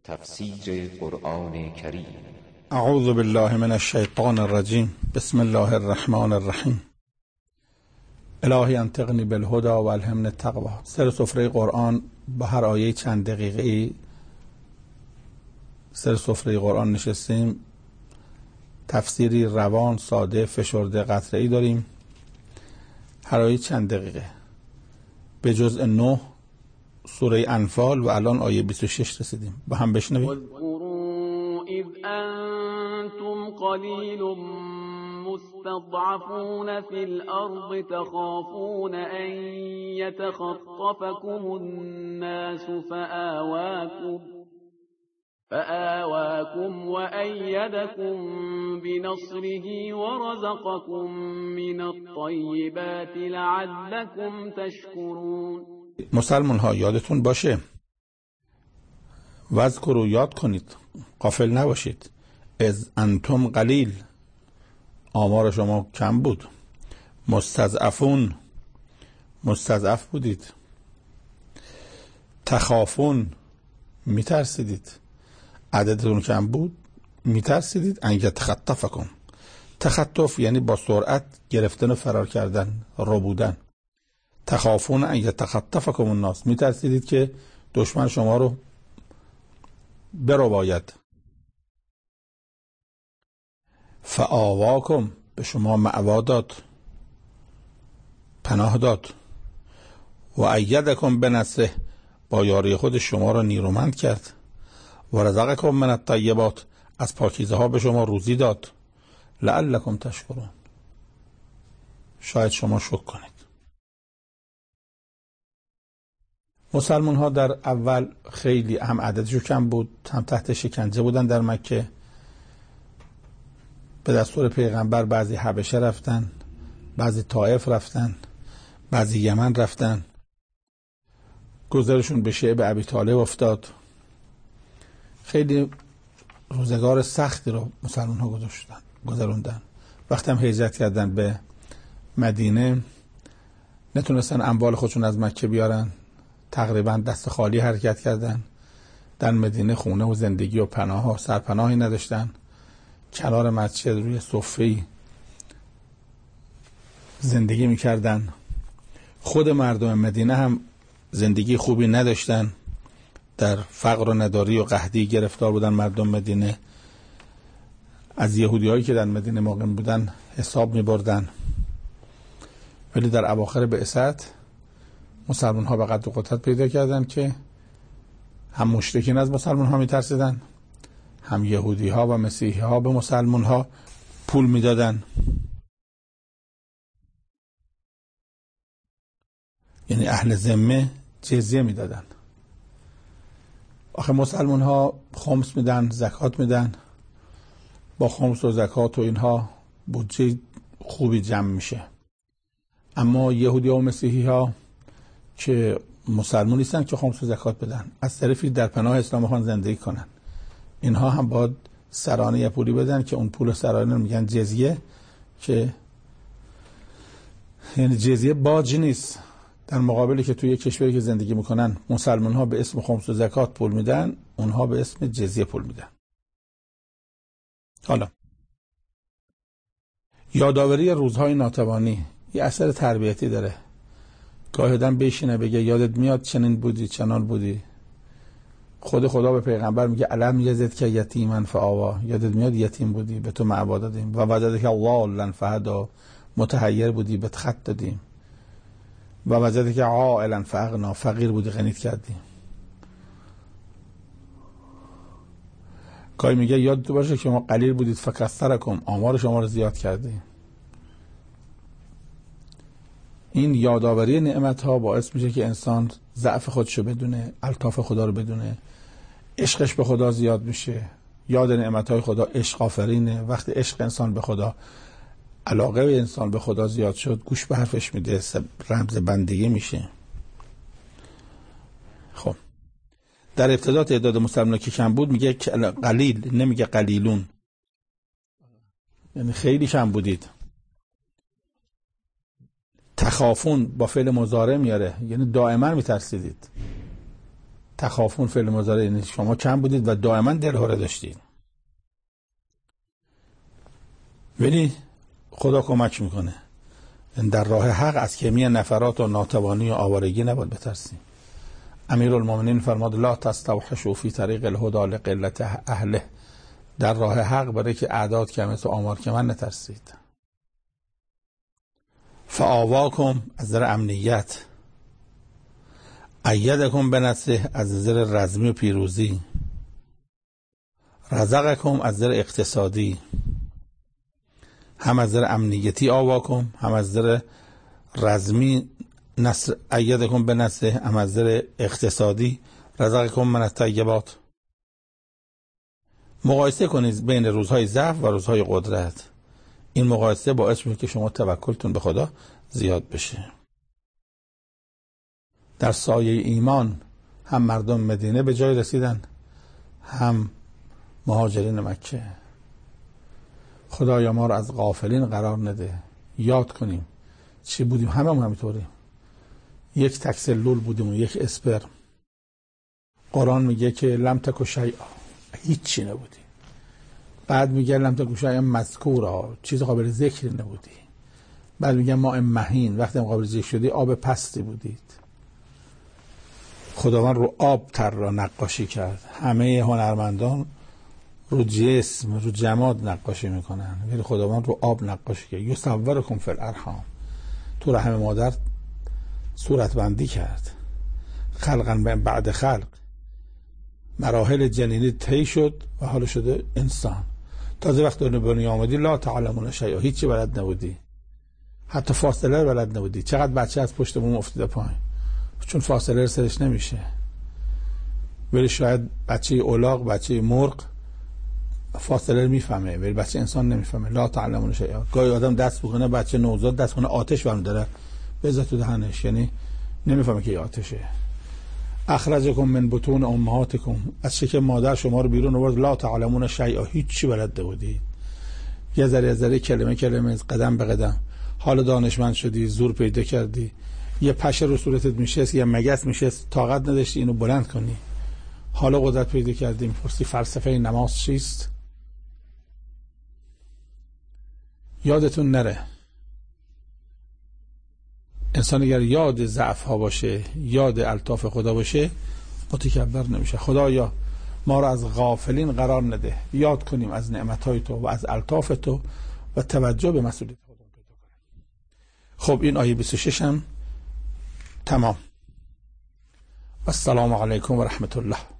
تفسیر قرآن کریم. اعوذ بالله من الشیطان الرجیم. بسم الله الرحمن الرحیم. الهی انطقنی بالهدی و الهمنی التقوی. سر سفره قرآن با هر آیه چند دقیقه سر سفره قرآن نشستیم. تفسیری روان، ساده، فشرده، قطره‌ای داریم. هر آیه چند دقیقه. به جزء 9 سوره انفال و الان آیه 26 رسیدیم. با هم بشنویم. واذکروا اذ انتم قلیل مستضعفون فی الارض تخافون ان یتخطفکم الناس فآواكم وأيدكم بنصره ورزقكم من الطيبات لعلكم تشكرون. مسلمان ها یادتون باشه، واذکروا یاد کنید، غافل نباشید. از انتم قلیل، آمار شما کم بود. مستضعفون، مستضعف بودید. تخافون، میترسیدید. عددتون کم بود، میترسیدید. ان یتخطفکم، تخطف یعنی با سرعت گرفتن و فرار کردن، رو بودن. تخافون ان یتخطفکم الناس، میترسیدید که دشمن شما رو برو باید. فآواکم، به شما مأوا داد، پناه داد. و ایدکم بنصره، با یاری خود شما را نیرومند کرد. و رزقکم من الطیبات، از پاکیزه ها به شما روزی داد. لعلکم تشکرون، شاید شما شکر کنید. مسلمان ها در اول خیلی هم عددشو کم بود، هم تحت شکنجه بودن در مکه. به دستور پیغمبر بعضی حبشه رفتن، بعضی طائف رفتن، بعضی یمن رفتن. گذرشون به شعب ابی طالب افتاد. خیلی روزگار سختی رو مسلمان ها گذروندن. وقتی هم هجرت کردن به مدینه، نتونستن اموال خودشون از مکه بیارن، تقریبا دست خالی حرکت کردن. در مدینه خونه و زندگی و پناه و سرپناهی نداشتن. کنار مسجد روی صفه‌ای زندگی میکردن. خود مردم مدینه هم زندگی خوبی نداشتن، در فقر و نداری و قحطی گرفتار بودن. مردم مدینه از یهودی هایی که در مدینه مقیم بودن حساب می بردن. ولی در اواخر بعثت مسلمان ها به قدر و قدرت پیدا کردن که هم مشرکین از مسلمان ها می ترسیدن، هم یهودی ها و مسیحی ها به مسلمان ها پول می دادن. یعنی اهل ذمه جزیه می دادن. آخه مسلمان ها خمس میدن، زکات میدن. با خمس و زکات و اینها بودجه خوبی جمع میشه. اما یهودی ها و مسیحی ها که مسلمان نیستن که خمس و زکات بدن، از طرفی در پناه اسلام خواهن زندگی کنن، اینها هم باید سرانه یه پولی بدن که اون پول سرانه میگن جزیه، که یعنی جزیه باج نیست. در مقابلی که توی یک کشوری که زندگی میکنن مسلمان ها به اسم خمس و زکات پول میدن، اونها به اسم جزیه پول میدن. حالا یادآوری روزهای ناتوانی یه اثر تربیتی داره. گاهی آدم بشینه بگه یادت میاد چنین بودی چنان بودی. خدا به پیغمبر میگه الم یزد که یتیما فآوا، یادت میاد یتیم بودی به تو مأوا دادیم. و وجدک ضالا فهدی، متحیر بودی بهت خط دادیم. و وجدک عائلا فاغنی، فقیر بودی غنیت کردیم. گاهی میگه یادت باشه که ما قلیل بودید فکثرکم، آمار شما رو زیاد کردیم. این یادآوری نعمت ها باعث میشه که انسان ضعف خودشو بدونه، الطاف خدا رو بدونه، عشقش به خدا زیاد میشه. یاد نعمت های خدا عشق آفرینه. وقتی عشق انسان به خدا، علاقه انسان به خدا زیاد شد، گوش به حرفش میده، رمز بندگی میشه. خب در ابتدا تعداد مسلمان‌ها که کم بود میگه قلیل، نمیگه قلیلون، یعنی خیلی کم بودید. تخافون با فعل مضارع میاره، یعنی دائما میترسیدید. تخافون فعل مضارع یعنی شما کم بودید و دائما دلهره داشتید، ولی خدا کمک میکنه. در راه حق از کمی نفرات و ناتوانی و آوارگی نباید بترسیم. امیرالمومنین فرماد لا تستوحشوا فی طریق الهدى لقلت اهله، در راه حق برای که اعداد کمه تو آمار کمه نترسید. فآواکم از نظر امنیت، ایدکم بنصره از نظر رزمی و پیروزی، رزقکم از نظر اقتصادی، هم از نظر امنیتی آواکم، هم از نظر رزمی نصر ایدکم بنصره، هم از نظر اقتصادی رزقکم من الطیبات. مقایسه کنید بین روزهای ضعف و روزهای قدرت. این مقایسه باعث میشه که شما توکلتون به خدا زیاد بشه. در سایه ایمان هم مردم مدینه به جای رسیدن، هم مهاجرین مکه. خدایا ما رو از غافلین قرار نده. یاد کنیم چی بودیم، هممون همینطوریم. یک تک سلول بودیم و یک اسپرم. قرآن میگه که لم تک شیئا، هیچی نبودی. بعد میگه لم تک شیئا مذکورا، چیز قابل ذکر نبودی. بعد میگه ما مهین، وقتی قابل ذکر شدی آب پستی بودید. خداوند رو آب تر را نقاشی کرد. همه هنرمندان رو جسم، رو جماد نقاشی میکنن، ولی خداوند رو آب نقاشی کرد. یصورکم فی الارحام، تو رحم مادر صورت بندی کرد. خلقا بعد خلق، مراحل جنینی طی شد و حالا شده انسان. تازه وقت دنیا آمدی لا تعلمون شیئا، هیچی بلد نبودی، حتی فاصله بلد نبودی. چقدر بچه از پشت بوم افتاده پایین چون فاصله رسیدش نمیشه. ولی شاید بچه الاغ، بچه مرغ فاصله میفهمه، ولی بچه انسان نمیفهمه. لا تعلمون شیئا. گاهی آدم دست بکنه، بچه نوزاد دست کنه آتش برمی داره بذار تو دهنش، یعنی نمیفهمه که آتشه. اخرجکم من بطون امهاتکم، از شکم مادر شما رو بیرون آورد. لا تعلمون شیئا، هیچی بلد نبودید. یه ذره کلمه کلمه، قدم به قدم، حالا دانشمند شدی، زور پیدا کردی. یه پشه رو صورتت میشه، یه مگس میشه، طاقت نداشتی اینو بلند کنی، حالا قدرت پیدا کردی. میپرسی فلسفه نماز چیست؟ یادتون نره انسان اگر یاد ضعف ها باشه، یاد الطاف خدا باشه، متکبر نمیشه. خدایا ما را از غافلین قرار نده. یاد کنیم از نعمتهای تو و از الطاف تو و توجه به مسئولیت خودمون پیدا کنیم. خب این آیه 26 هم تمام. السلام علیکم و رحمت الله.